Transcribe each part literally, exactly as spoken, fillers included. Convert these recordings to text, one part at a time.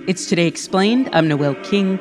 It's Today Explained. I'm Noel King.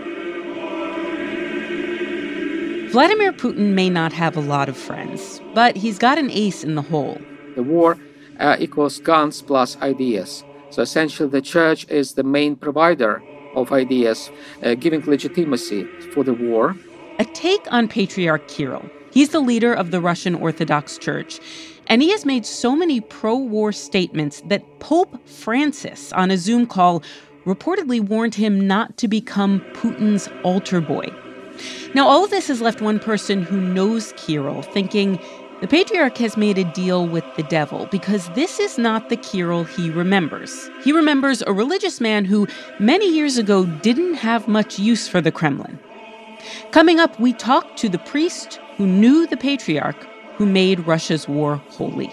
Vladimir Putin may not have a lot of friends, but he's got an ace in the hole. The war uh, equals guns plus ideas. So essentially, the church is the main provider of ideas, uh, giving legitimacy for the war. A take on Patriarch Kirill. He's the leader of the Russian Orthodox Church, and he has made so many pro-war statements that Pope Francis, on a Zoom call, reportedly warned him not to become Putin's altar boy. Now, all of this has left one person who knows Kirill thinking the Patriarch has made a deal with the devil because this is not the Kirill he remembers. He remembers a religious man who many years ago didn't have much use for the Kremlin. Coming up, we talk to the priest who knew the Patriarch who made Russia's war holy.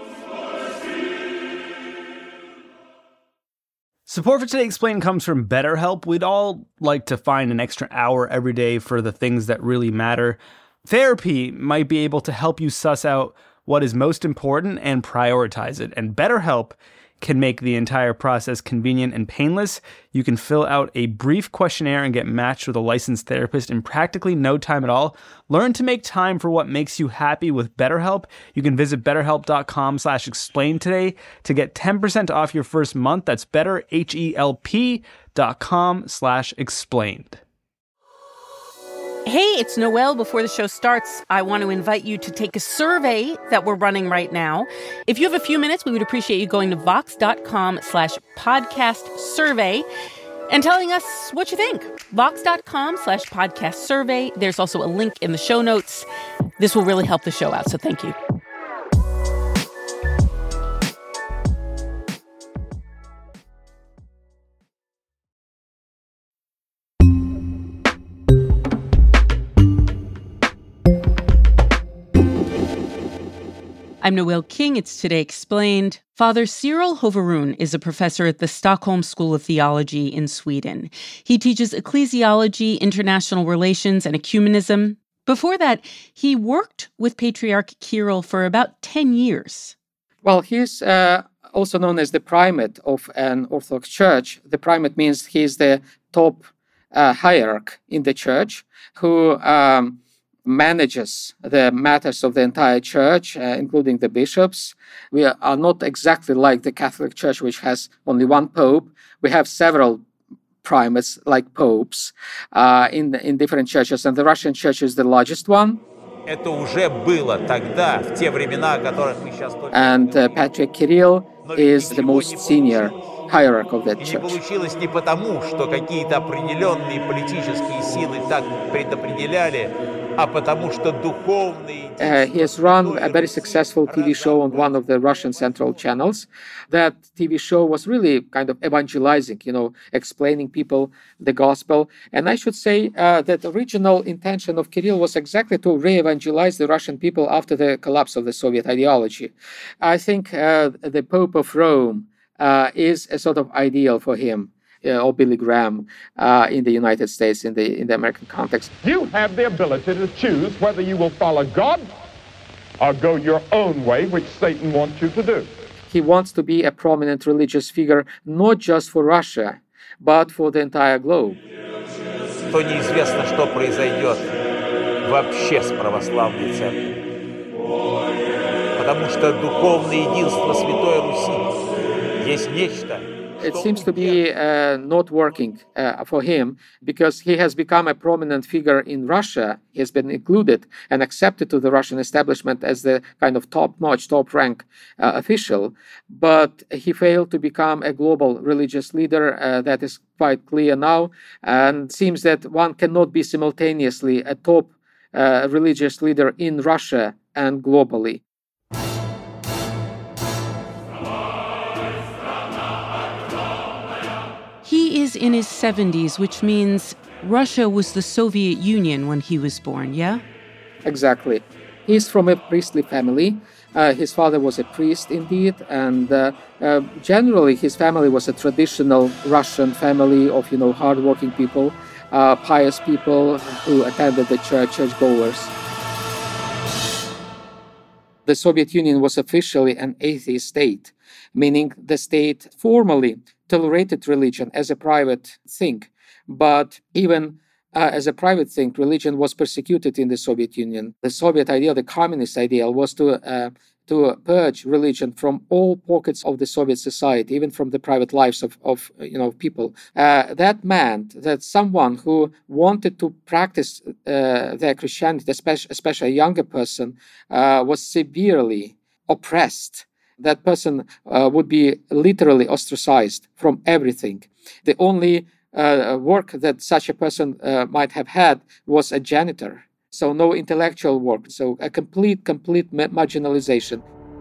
Support for Today Explained comes from BetterHelp. We'd all like to find an extra hour every day for the things that really matter. Therapy might be able to help you suss out what is most important and prioritize it. And BetterHelp can make the entire process convenient and painless. You can fill out a brief questionnaire and get matched with a licensed therapist in practically no time at all. Learn to make time for what makes you happy with BetterHelp. You can visit betterhelp.com slash explain today to get ten percent off your first month. That's betterhelp.com slash explained. Hey, it's Noel. Before the show starts, I want to invite you to take a survey that we're running right now. If you have a few minutes, we would appreciate you going to vox.com slash podcast survey and telling us what you think. Vox.com slash podcast survey. There's also a link in the show notes. This will really help the show out, so thank you. I'm Noel King. It's Today Explained. Father Cyril Hoveroon is a professor at the Stockholm School of Theology in Sweden. He teaches ecclesiology, international relations, and ecumenism. Before that, he worked with Patriarch Kirill for about ten years. Well, he's uh, also known as the primate of an Orthodox church. The primate means he's the top uh, hierarch in the church who um, manages the matters of the entire church, uh, including the bishops. We are not exactly like the Catholic Church, which has only one pope. We have several primates, like popes, uh, in, in different churches, and the Russian church is the largest one. Это уже было тогда, в те времена, о которых мы сейчас только And uh, Patriarch Kirill is the most senior hierarch of that И не church. получилось не потому, что какие-то определенные политические силы так предопределяли, а потому что духовные... Uh, he has run a very successful T V show on one of the Russian central channels. That T V show was really kind of evangelizing, you know, explaining people the gospel. And I should say uh, that the original intention of Kirill was exactly to re-evangelize the Russian people after the collapse of the Soviet ideology. I think uh, the Pope of Rome uh, is a sort of ideal for him. Uh, or Billy Graham uh, in the United States, in the in the American context. You have the ability to choose whether you will follow God or go your own way, which Satan wants you to do. He wants to be a prominent religious figure, not just for Russia, but for the entire globe. То неизвестно, что произойдет вообще с православной церковью. Потому что духовное единство Святой Руси есть нечто. It seems to be uh, not working uh, for him because he has become a prominent figure in Russia. He has been included and accepted to the Russian establishment as the kind of top-notch, top-rank uh, official. But he failed to become a global religious leader. Uh, that is quite clear now. And it seems that one cannot be simultaneously a top uh, religious leader in Russia and globally. He is in his seventies, which means Russia was the Soviet Union when he was born, yeah? Exactly. He's from a priestly family. Uh, his father was a priest indeed, and uh, uh, generally his family was a traditional Russian family of, you know, hardworking people, uh, pious people who attended the church, churchgoers. The Soviet Union was officially an atheist state, meaning the state formally tolerated religion as a private thing, but even uh, as a private thing, religion was persecuted in the Soviet Union. The Soviet ideal, the communist ideal, was to uh, to purge religion from all pockets of the Soviet society, even from the private lives of, of you know people. Uh, that meant that someone who wanted to practice uh, their Christianity, especially, especially a younger person, uh, was severely oppressed. That person uh, would be literally ostracized from everything. The only uh, work that such a person uh, might have had was a janitor. So no intellectual work. So a complete, complete ma- marginalization.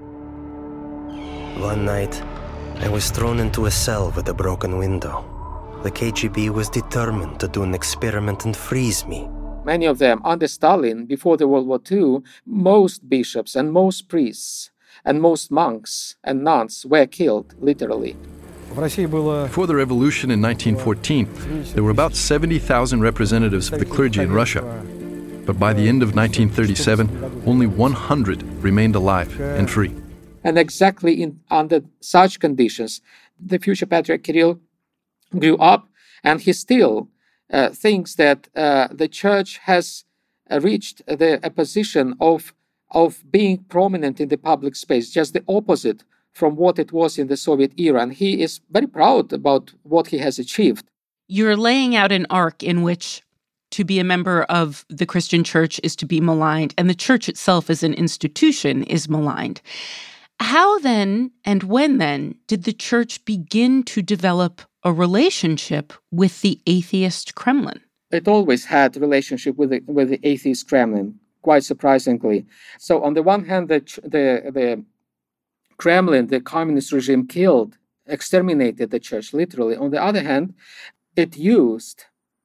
One night, I was thrown into a cell with a broken window. The K G B was determined to do an experiment and freeze me. Many of them, under Stalin, before the World War Two, most bishops and most priests and most monks and nuns were killed, literally. Before the revolution in nineteen fourteen, there were about seventy thousand representatives of the clergy in Russia. But by the end of nineteen thirty-seven, only one hundred remained alive and free. And exactly in under such conditions, the future Patriarch Kirill grew up, and he still uh, thinks that uh, the church has uh, reached the a position of, of being prominent in the public space, just the opposite from what it was in the Soviet era. And he is very proud about what he has achieved. You're laying out an arc in which to be a member of the Christian church is to be maligned, and the church itself as an institution is maligned. How then, and when then, did the church begin to develop a relationship with the atheist Kremlin? It always had a relationship with the, with the atheist Kremlin, quite surprisingly. So on the one hand, the, the, the Kremlin, the communist regime, killed, exterminated the church, literally. On the other hand, it used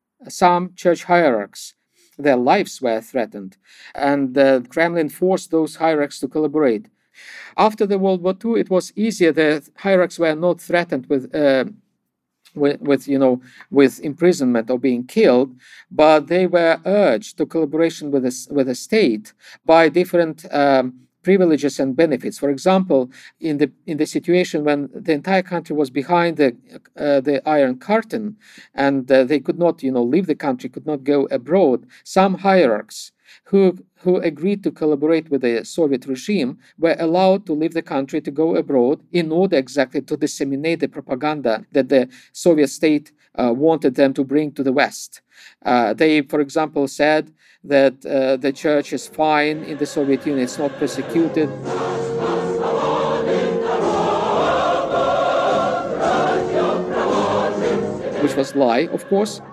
some church hierarchs. Their lives were threatened, and the Kremlin forced those hierarchs to collaborate. After the World War Two, it was easier. The hierarchs were not threatened with, uh, with, with, you know, with imprisonment or being killed, but they were urged to collaboration with the, with the state by different um, privileges and benefits. For example, in the in the situation when the entire country was behind the uh, the Iron Curtain, and uh, they could not, you know, leave the country, could not go abroad, some hierarchs who who agreed to collaborate with the Soviet regime were allowed to leave the country, to go abroad, in order exactly to disseminate the propaganda that the Soviet state uh, wanted them to bring to the West. Uh, they, for example, said that uh, the church is fine in the Soviet Union, it's not persecuted. Which was lie, of course.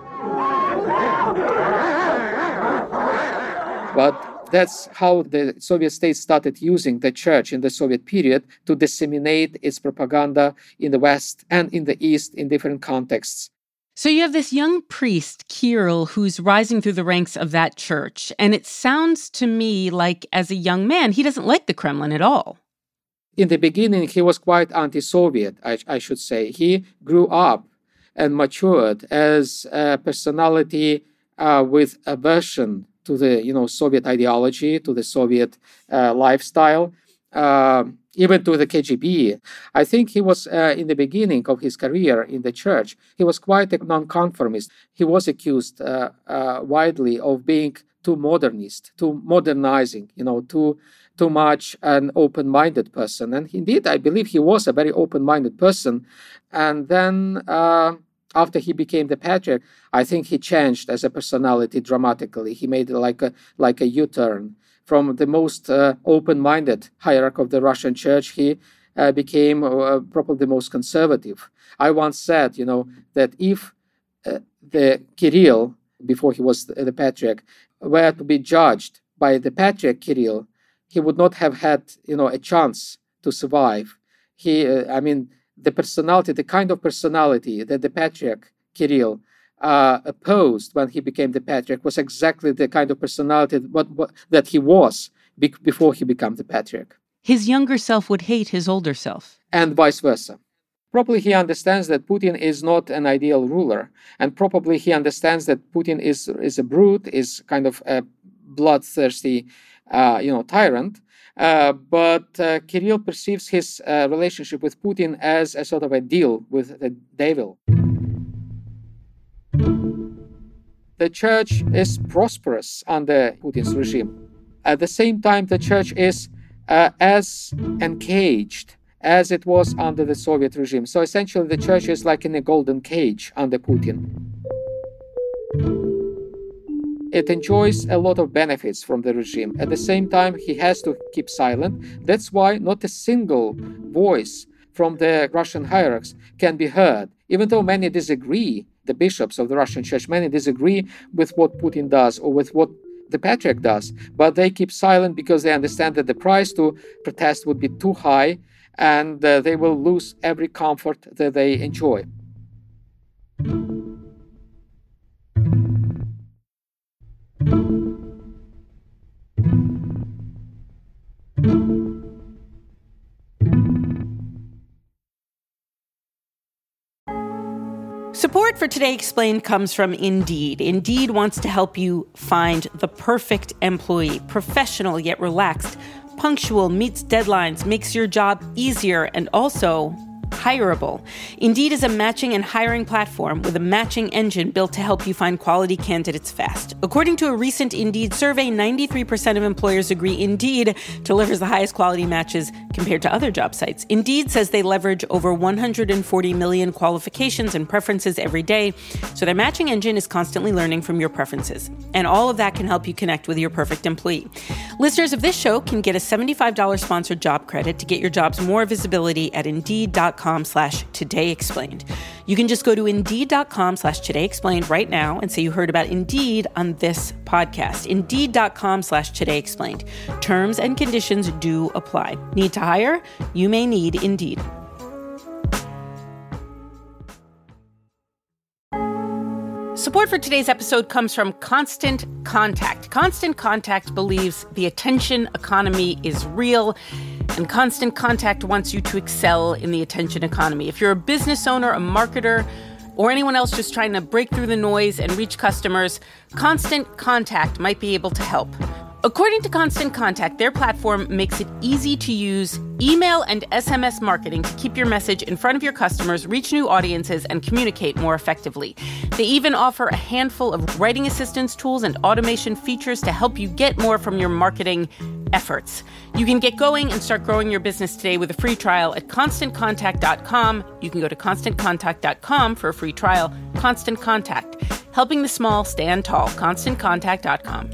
But that's how the Soviet state started using the church in the Soviet period to disseminate its propaganda in the West and in the East in different contexts. So you have this young priest, Kirill, who's rising through the ranks of that church. And it sounds to me like, as a young man, he doesn't like the Kremlin at all. In the beginning, he was quite anti-Soviet, I, I should say. He grew up and matured as a personality uh, with aversion to the, you know, Soviet ideology, to the Soviet uh, lifestyle, uh, even to the K G B. I think he was, uh, in the beginning of his career in the church, he was quite a nonconformist. He was accused uh, uh, widely of being too modernist, too modernizing, you know, too too much an open-minded person. And indeed, I believe he was a very open-minded person. And then uh, after he became the patriarch, I think he changed as a personality dramatically. He made like a like a U-turn. From the most uh, open-minded hierarch of the Russian church, he uh, became uh, probably the most conservative. I once said, you know, that if uh, the Kirill, before he was the, the patriarch, were to be judged by the patriarch Kirill, he would not have had, you know, a chance to survive. He, uh, I mean, the personality, the kind of personality that the patriarch Kirill uh, opposed when he became the patriarch was exactly the kind of personality what, what, that he was be- before he became the patriarch. His younger self would hate his older self. And vice versa. Probably he understands that Putin is not an ideal ruler, and probably he understands that Putin is is a brute, is kind of a bloodthirsty, uh, you know, tyrant, Uh, but uh, Kirill perceives his uh, relationship with Putin as a sort of a deal with the devil. The church is prosperous under Putin's regime. At the same time, the church is uh, as encaged as it was under the Soviet regime. So essentially, the church is like in a golden cage under Putin. It enjoys a lot of benefits from the regime. At the same time, he has to keep silent. That's why not a single voice from the Russian hierarchs can be heard, even though many disagree. The bishops of the Russian church, many disagree with what Putin does or with what the patriarch does, but they keep silent because they understand that the price to protest would be too high and uh, they will lose every comfort that they enjoy. Support for Today Explained comes from Indeed. Indeed wants to help you find the perfect employee, professional yet relaxed, punctual, meets deadlines, makes your job easier, and also hireable. Indeed is a matching and hiring platform with a matching engine built to help you find quality candidates fast. According to a recent Indeed survey, ninety-three percent of employers agree Indeed delivers the highest quality matches compared to other job sites. Indeed says they leverage over one hundred forty million qualifications and preferences every day, so their matching engine is constantly learning from your preferences. And all of that can help you connect with your perfect employee. Listeners of this show can get a seventy-five dollars sponsored job credit to get your jobs more visibility at Indeed.com slash Today Explained. You can just go to Indeed.com slash Today Explained right now and say you heard about Indeed on this podcast. Indeed.com slash Today Explained. Terms and conditions do apply. Need to hire? You may need Indeed. Support for today's episode comes from Constant Contact. Constant Contact believes the attention economy is real, and Constant Contact wants you to excel in the attention economy. If you're a business owner, a marketer, or anyone else just trying to break through the noise and reach customers, Constant Contact might be able to help. According to Constant Contact, their platform makes it easy to use email and S M S marketing to keep your message in front of your customers, reach new audiences, and communicate more effectively. They even offer a handful of writing assistance tools and automation features to help you get more from your marketing efforts. You can get going and start growing your business today with a free trial at constant contact dot com. You can go to constant contact dot com for a free trial. Constant Contact, helping the small stand tall. constant contact dot com.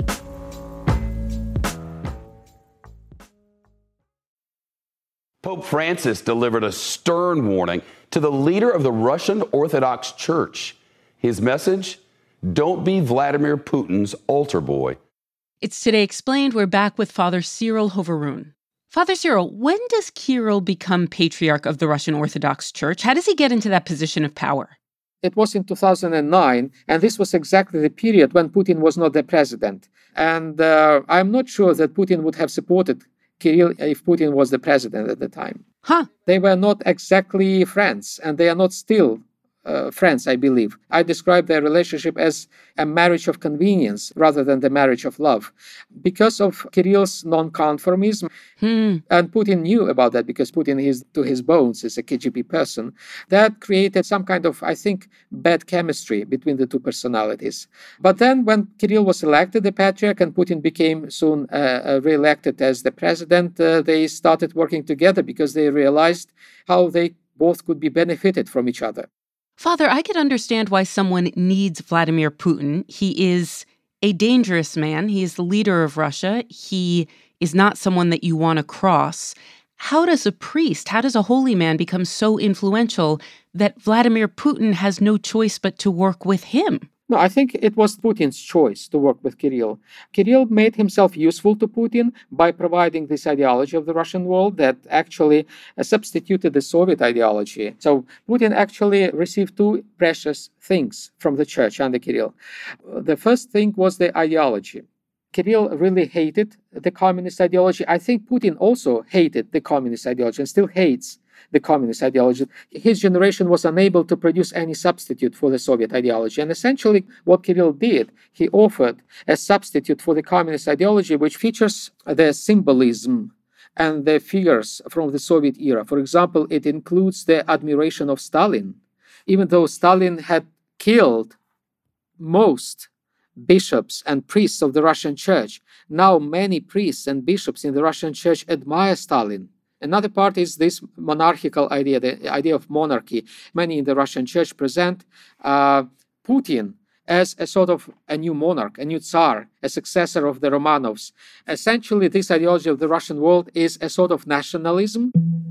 Pope Francis delivered a stern warning to the leader of the Russian Orthodox Church. His message: don't be Vladimir Putin's altar boy. It's Today Explained. We're back with Father Cyril Hoveroon. Father Cyril, when does Kirill become Patriarch of the Russian Orthodox Church? How does he get into that position of power? It was in two thousand nine, and this was exactly the period when Putin was not the president. And uh, I'm not sure that Putin would have supported Kirill if Putin was the president at the time. Huh. They were not exactly friends, and they are not still uh, friends, I believe. I describe their relationship as a marriage of convenience rather than the marriage of love. Because of Kirill's non-conformism, hmm. and Putin knew about that because Putin is to his bones is a K G B person, that created some kind of, I think, bad chemistry between the two personalities. But then when Kirill was elected the patriarch and Putin became soon uh, re-elected as the president, uh, they started working together because they realized how they both could be benefited from each other. Father, I could understand why someone needs Vladimir Putin. He is a dangerous man. He is the leader of Russia. He is not someone that you want to cross. How does a priest, how does a holy man become so influential that Vladimir Putin has no choice but to work with him? No, I think it was Putin's choice to work with Kirill. Kirill made himself useful to Putin by providing this ideology of the Russian world that actually uh, substituted the Soviet ideology. So Putin actually received two precious things from the church under Kirill. The first thing was the ideology. Kirill really hated the communist ideology. I think Putin also hated the communist ideology and still hates the communist ideology. His generation was unable to produce any substitute for the Soviet ideology. And essentially what Kirill did, he offered a substitute for the communist ideology which features the symbolism and the figures from the Soviet era. For example, it includes the admiration of Stalin, even though Stalin had killed most bishops and priests of the Russian church. Now many priests and bishops in the Russian church admire Stalin. Another part is this monarchical idea, the idea of monarchy. Many in the Russian church present uh, Putin as a sort of a new monarch, a new Tsar, a successor of the Romanovs. Essentially, this ideology of the Russian world is a sort of nationalism.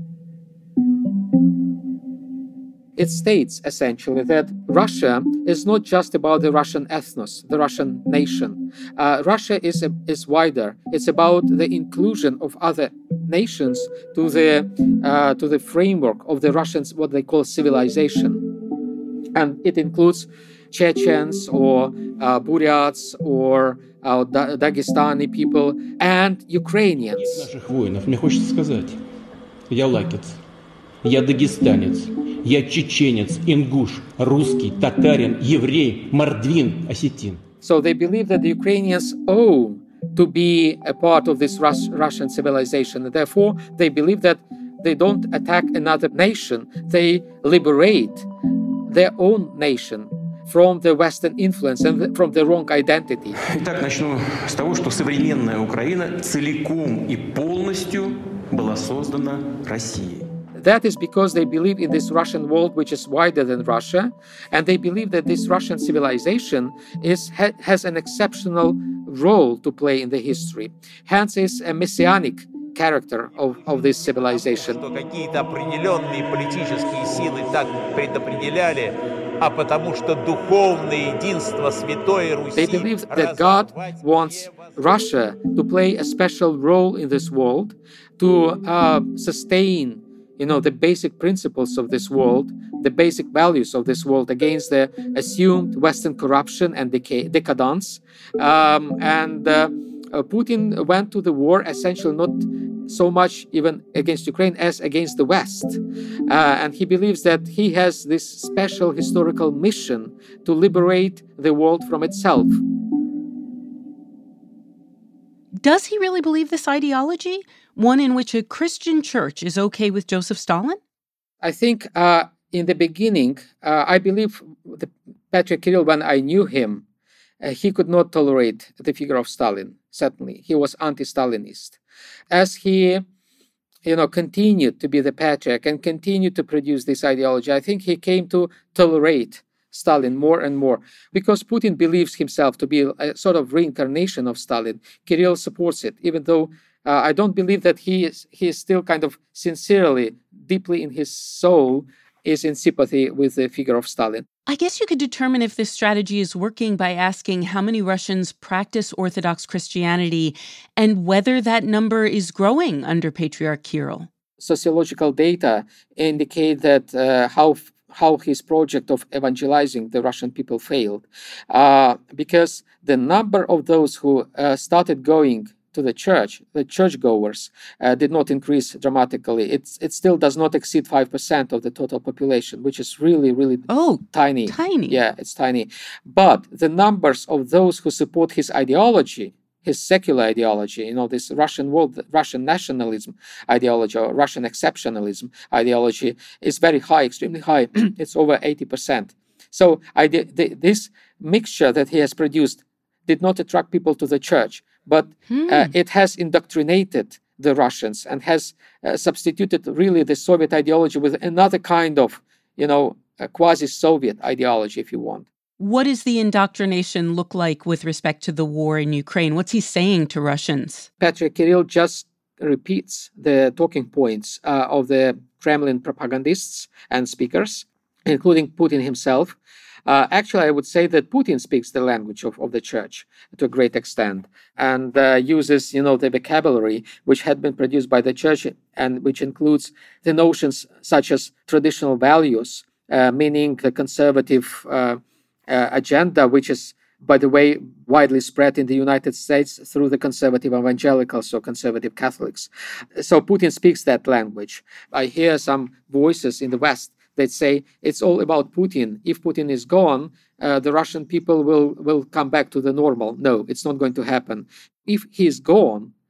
It states essentially that Russia is not just about the Russian ethnos, the Russian nation. Uh, Russia is a, is wider. It's about the inclusion of other nations to the uh, to the framework of the Russians, what they call civilization, and it includes Chechens or uh, Buryats or uh, da- Dagestani people and Ukrainians. Наших воинов, мне хочется сказать, я лакец, я дагестанец. Я чеченец, ингуш, русский, татарин, еврей, мордвин, осетин. So they believe that the Ukrainians owe to be a part of this Rus- Russian civilization. And therefore, they believe that they don't attack another nation. They liberate their own nation from the Western influence and from the wrong identity. Итак, начну с того, что современная Украина целиком и полностью была создана Россией. That is because they believe in this Russian world, which is wider than Russia, and they believe that this Russian civilization is ha, has an exceptional role to play in the history. Hence, is a messianic character of, of this civilization. Что какие-то определенные политические силы так предопределяли, а потому что духовное единство Святой Руси. They believe that God wants Russia to play a special role in this world, to uh, sustain you know, the basic principles of this world, the basic values of this world against the assumed Western corruption and decay, decadence. Um, and uh, uh, Putin went to the war essentially not so much even against Ukraine as against the West. Uh, and he believes that he has this special historical mission to liberate the world from itself. Does he really believe this ideology? One in which a Christian church is okay with Joseph Stalin? I think uh, in the beginning, uh, I believe the Patriarch Kirill, when I knew him, uh, he could not tolerate the figure of Stalin. Certainly, he was anti-Stalinist. As he, you know, continued to be the Patriarch and continued to produce this ideology, I think he came to tolerate Stalin more and more, because Putin believes himself to be a sort of reincarnation of Stalin. Kirill supports it, even though uh, I don't believe that he is he is still kind of sincerely, deeply in his soul, is in sympathy with the figure of Stalin. I guess you could determine if this strategy is working by asking how many Russians practice Orthodox Christianity and whether that number is growing under Patriarch Kirill. Sociological data indicate that uh, how how his project of evangelizing the Russian people failed, uh, because the number of those who uh, started going to the church, the churchgoers, uh, did not increase dramatically. It's, it still does not exceed five percent of the total population, which is really, really oh, tiny. Tiny. Yeah, it's tiny. But the numbers of those who support his ideology, his secular ideology, you know, this Russian world, Russian nationalism ideology or Russian exceptionalism ideology is very high, extremely high. It's over eighty percent. So I did, the, this mixture that he has produced did not attract people to the church, but hmm. uh, it has indoctrinated the Russians and has uh, substituted really the Soviet ideology with another kind of, you know, a quasi-Soviet ideology, if you want. What does the indoctrination look like with respect to the war in Ukraine? What's he saying to Russians? Patriarch Kirill just repeats the talking points uh, of the Kremlin propagandists and speakers, including Putin himself. Uh, actually, I would say that Putin speaks the language of, of the church to a great extent and uh, uses, you know, the vocabulary which had been produced by the church and which includes the notions such as traditional values, uh, meaning the conservative uh, Uh, agenda, which is, by the way, widely spread in the United States through the conservative evangelicals or conservative Catholics. So Putin speaks that language. I hear some voices in the West that say it's all about Putin. If Putin is gone, uh, the Russian people will, will come back to the normal. No, it's not going to happen. If he is gone,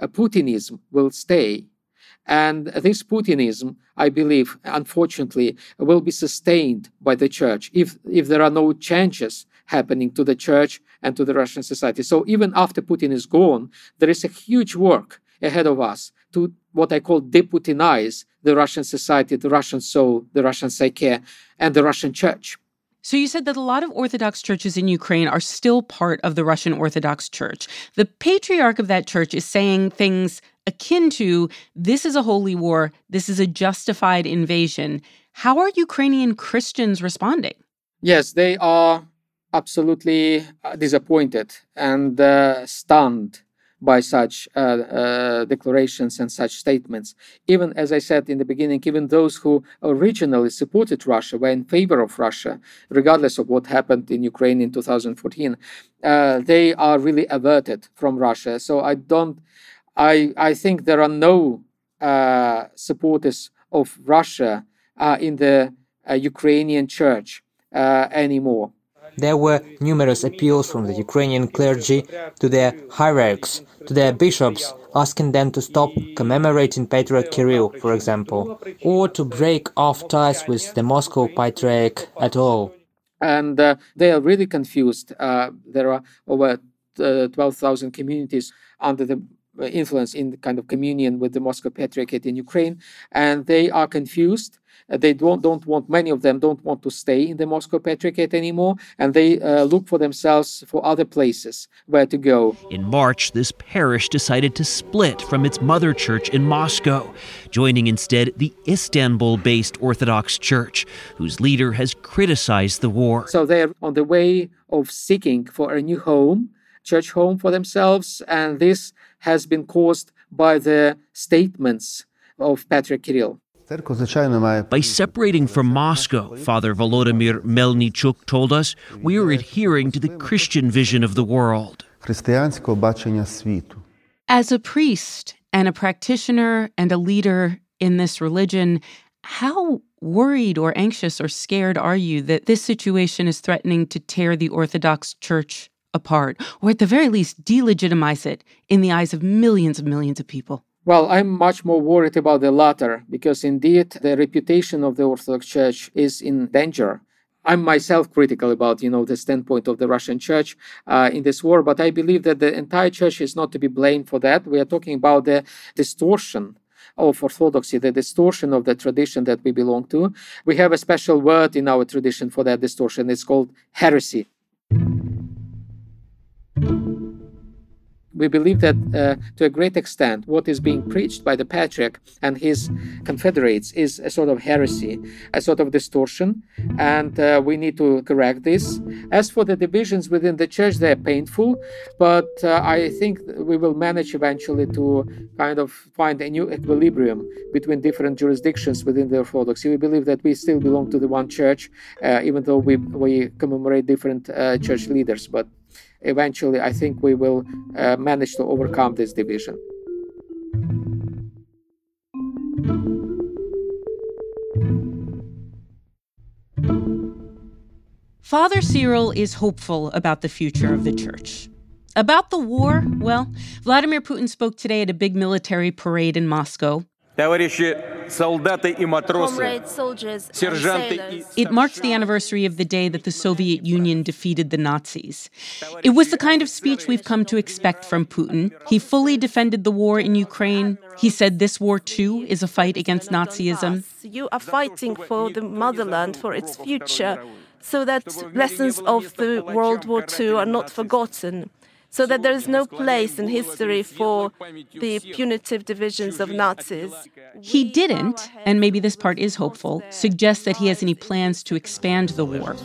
uh, Putinism will stay. And this Putinism, I believe, unfortunately, will be sustained by the church if, if there are no changes happening to the church and to the Russian society. So even after Putin is gone, there is a huge work ahead of us to what I call deputinize the Russian society, the Russian soul, the Russian psyche, and the Russian church. So you said that a lot of Orthodox churches in Ukraine are still part of the Russian Orthodox Church. The patriarch of that church is saying things akin to, this is a holy war, this is a justified invasion. How are Ukrainian Christians responding? Yes, they are absolutely disappointed and uh, stunned by such uh, uh, declarations and such statements. Even, as I said in the beginning, even those who originally supported Russia were in favor of Russia, regardless of what happened in Ukraine in two thousand fourteen, uh, they are really averted from Russia. So I don't, I, I think there are no uh, supporters of Russia uh, in the uh, Ukrainian church uh, anymore. There were numerous appeals from the Ukrainian clergy to their hierarchs, to their bishops, asking them to stop commemorating Patriarch Kirill, for example, or to break off ties with the Moscow Patriarch at all. And uh, they are really confused. Uh, there are over uh, twelve thousand communities under the influence in the kind of communion with the Moscow Patriarchate in Ukraine, and they are confused. Uh, they don't, don't want, many of them don't want to stay in the Moscow Patriarchate anymore, and they uh, look for themselves for other places where to go. In March, this parish decided to split from its mother church in Moscow, joining instead the Istanbul-based Orthodox Church, whose leader has criticized the war. So they're on the way of seeking for a new home, church home for themselves, and this has been caused by the statements of Patriarch Kirill. By separating from Moscow, Father Volodymyr Melnichuk told us, we are adhering to the Christian vision of the world. As a priest and a practitioner and a leader in this religion, how worried or anxious or scared are you that this situation is threatening to tear the Orthodox Church apart, or at the very least delegitimize it in the eyes of millions and millions of people? Well, I'm much more worried about the latter, because indeed the reputation of the Orthodox Church is in danger. I'm myself critical about, you know, the standpoint of the Russian Church uh, in this war, but I believe that the entire Church is not to be blamed for that. We are talking about the distortion of Orthodoxy, the distortion of the tradition that we belong to. We have a special word in our tradition for that distortion. It's called heresy. We believe that uh, to a great extent, what is being preached by the Patriarch and his confederates is a sort of heresy, a sort of distortion, and uh, we need to correct this. As for the divisions within the church, they are painful, but uh, I think we will manage eventually to kind of find a new equilibrium between different jurisdictions within the Orthodoxy. We believe that we still belong to the one church, uh, even though we, we commemorate different uh, church leaders, but eventually, I think we will uh, manage to overcome this division. Father Cyril is hopeful about the future of the church. About the war, well, Vladimir Putin spoke today at a big military parade in Moscow. Comrades, soldiers, It marked the anniversary of the day that the Soviet Union defeated the Nazis. It was the kind of speech we've come to expect from Putin. He fully defended the war in Ukraine. He said this war, too, is a fight against Nazism. You are fighting for the motherland, for its future, so that lessons of the World War Two are not forgotten, so that there is no place in history for the punitive divisions of Nazis. He didn't, and maybe this part is hopeful, suggest that he has any plans to expand the war.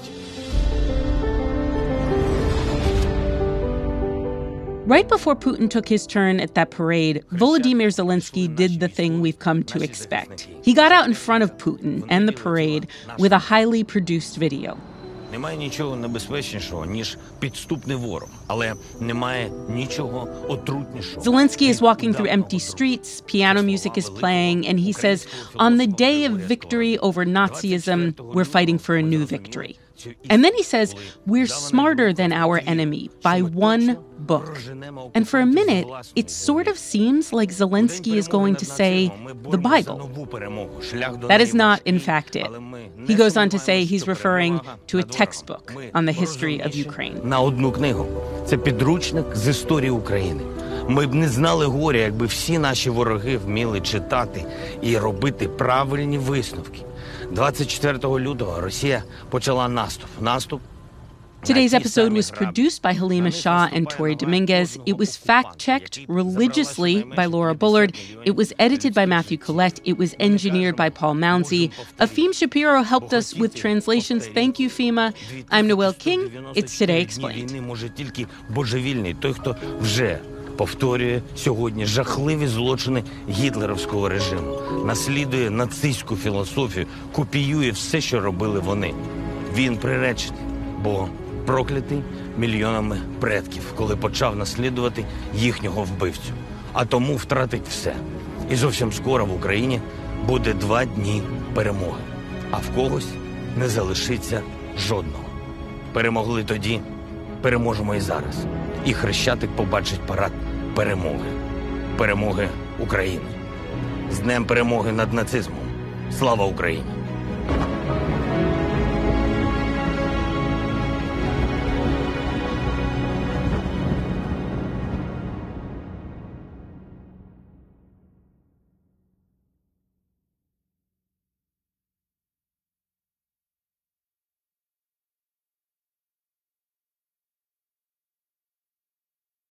Right before Putin took his turn at that parade, Volodymyr Zelensky did the thing we've come to expect. He got out in front of Putin and the parade with a highly produced video. Немає нічого небезпечнішого, ніж підступний ворог, але немає нічого отрутнішого. Zelensky is walking through empty streets, piano music is playing, and he says, on the day of victory over Nazism, we're fighting for a new victory. And then he says, we're smarter than our enemy by one book. And for a minute, it sort of seems like Zelensky is going to say the Bible. That is not, in fact, it. He goes on to say he's referring to a textbook on the history of Ukraine. На одну книгу. Це підручник з історії України. Ми б не знали горя, якби всі наші вороги вміли читати і робити правильні висновки. двадцять четвертого лютого Росія почала наступ. Наступ. Today's episode was produced by Halima Shah and Tori Dominguez. It was fact-checked religiously by Laura Bullard. It was edited by Matthew Collette. It was engineered by Paul Mounsey. Afim Shapiro helped us with translations. Thank you, Fima. I'm Noel King. It's Today Explained. Може тільки божевільний, той, хто вже повторює сьогодні жахливі злочини гітлерівського режиму, наслідує нацистську філософію, копіює все, що робили вони. Він приречений, бо проклятий мільйонами предків, коли почав наслідувати їхнього вбивцю. А тому втратить все. І зовсім скоро в Україні буде два дні перемоги. А в когось не залишиться жодного. Перемогли тоді, переможемо і зараз. І Хрещатик побачить парад перемоги. Перемоги України. З Днем перемоги над нацизмом. Слава Україні!